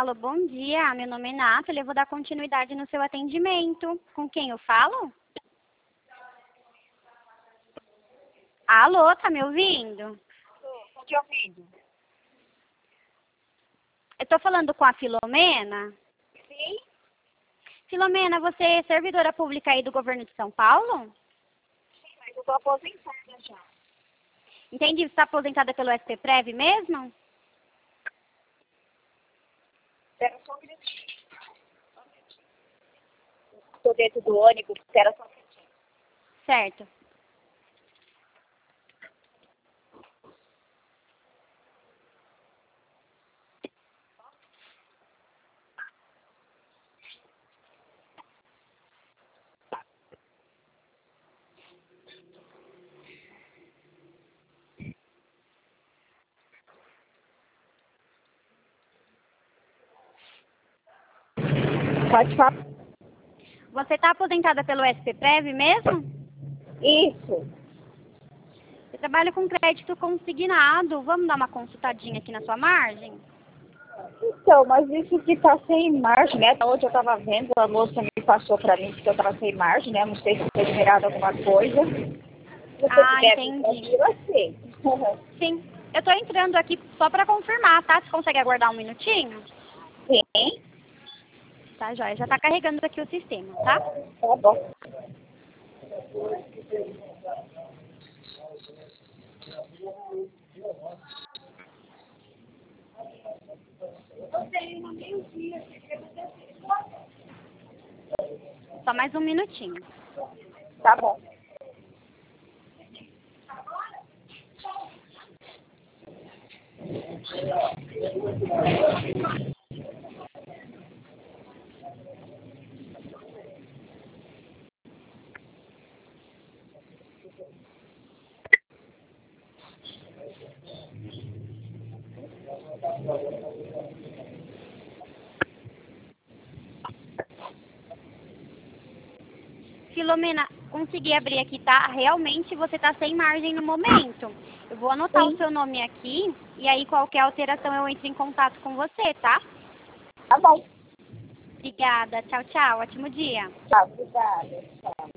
Alô, bom dia. Meu nome é Nathalie. Eu vou dar continuidade no seu atendimento. Com quem eu falo? Alô, tá me ouvindo? Estou te ouvindo. Eu tô falando com a Filomena. Sim? Filomena, você é servidora pública aí do governo de São Paulo? Sim, mas eu estou aposentada já. Entendi. Você está aposentada pelo SPPrev mesmo? Espera só um minutinho. Estou dentro do ônibus, espera só um minutinho. Certo. Pode falar? Você está aposentada pelo SPPrev mesmo? Isso. Você trabalha com crédito consignado. Vamos dar uma consultadinha aqui na sua margem? Então, mas isso que está sem margem, né? Da onde eu estava vendo, a moça me passou para mim que eu estava sem margem, né? Não sei se foi liberado alguma coisa. Se você puder me Entendi. ouvir, eu aceito. Sim. Eu estou entrando aqui só para confirmar, tá? Você consegue aguardar um minutinho? Sim, Tá, joia. Já está carregando aqui o sistema, tá? tá bom. Só mais um minutinho. Tá bom. Filomena, consegui abrir aqui, tá? Realmente você está sem margem no momento. Eu vou anotar o Sim, seu nome aqui e aí qualquer alteração eu entro em contato com você, tá? tá bom. Obrigada. Tchau, tchau. Ótimo dia. Tá, obrigada. Tchau.